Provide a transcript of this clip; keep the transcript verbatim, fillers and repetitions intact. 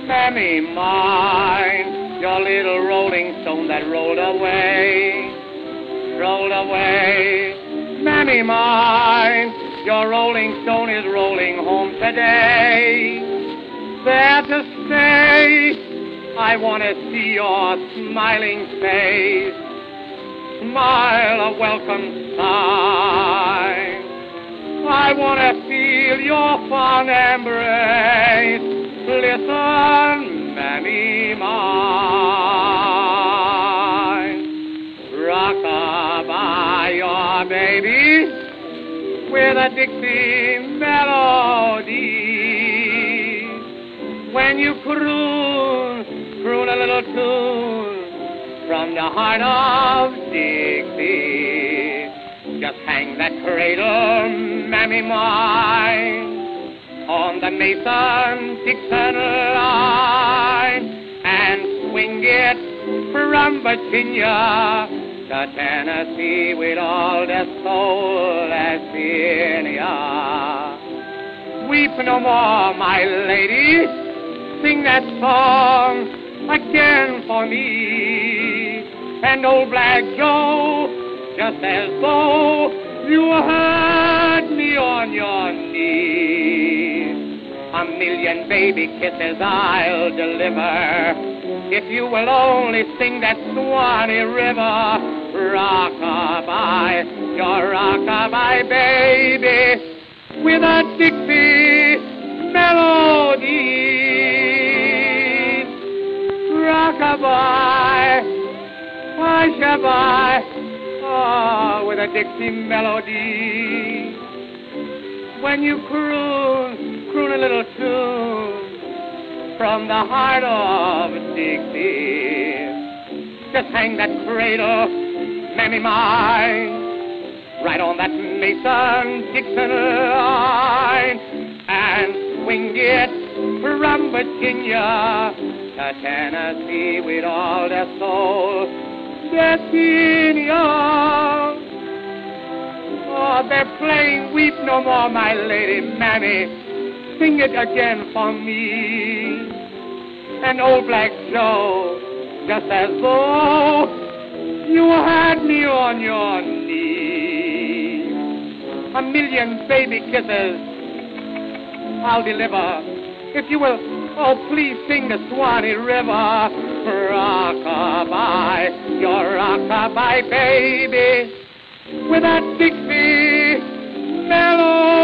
Mammy mine, your little rolling stone that rolled away, rolled away. Mammy mine, your rolling stone is rolling home today. There to stay, I want to see your smiling face, smile a welcome sign. I want to feel your fond embrace. Listen, Mammy mine, rock-a-bye your baby with a Dixie melody. When you croon, croon a little tune from the heart of Dixie. Just hang that cradle, Mammy mine, on the Mason-Dixon line, and swing it from Virginia to Tennessee with all the soul as in ya. Weep no more, my lady, sing that song again for me. And old Black Joe, just as though you heard me on your knees. A million baby kisses I'll deliver if you will only sing that Swanee River. Rock-a-bye, your rock-a-bye baby, with a Dixie melody. Rock-a-bye, wash-a-bye, oh, with a Dixie melody. When you croon, croon a little tune from the heart of Dixie. Just hang that cradle, Mammy mine, right on that Mason-Dixon line, and swing it from Virginia to Tennessee with all their soul that's in ya. Oh, they're playing Weep No More, my lady, Mammy, sing it again for me. And old Black Joe, just as though you had me on your knee. A million baby kisses I'll deliver if you will, oh, please sing the Swanee River. Rock-a-bye, your rock-a-bye baby, with that Dixie melody.